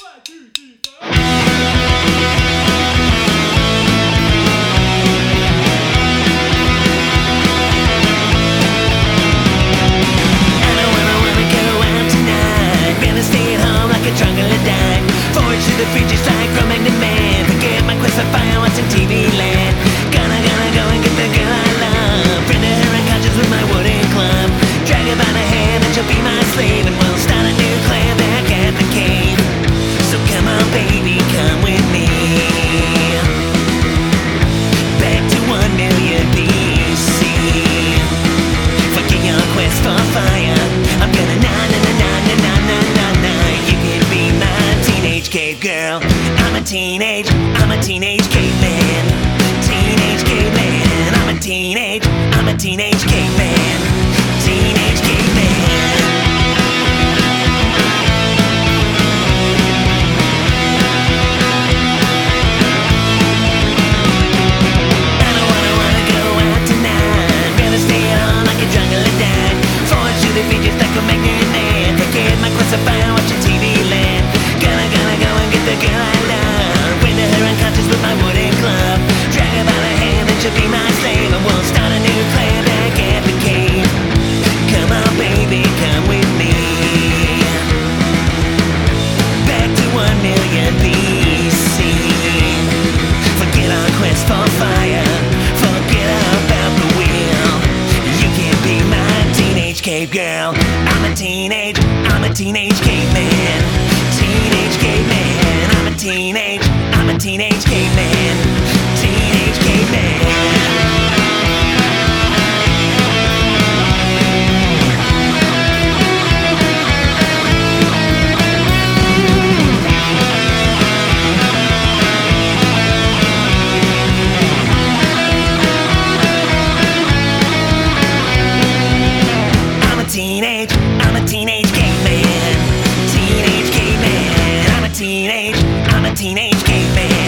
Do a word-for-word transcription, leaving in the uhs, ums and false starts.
One, two, three, four. The future's like romantic man. Forget my quest for fire, watching T V land. Gonna, gonna go and get the girl I love. Friend of her and conscience with my wooden club. Drag her by the hand and she'll be my slave. And we'll start a new clan back at the cave. So come on baby, come with me back to one million B C. Forget your quest for fire. I'm gonna na na na na na na na na na. You can be my teenage cave girl. I'm a teenage, I'm a teenage caveman. Teenage caveman. I'm a teenage, I'm a teenage caveman. Teenage caveman. I don't wanna wanna go out tonight. Rather stay at home like a jungle and die. Forge through the features like a magnet man. Forget my quest of fire, watching T V land. Gonna, gonna go and get the girl I love. Bring her unconscious with my wooden club. Drag her by the hand and she'll be my slave. And we'll start a new clan back at the cave. Come on baby, come with me back to one million B C. Forget our quest for fire. Forget about the wheel. You can be my teenage cave girl. I'm a teenage, I'm a teenage caveman. Teenage caveman. I'm a teenage, I'm a teenage caveman. Teenage caveman. I'm a teenage, I'm a teenage caveman. Teenage caveman. I'm a teenage, I'm a teenage caveman.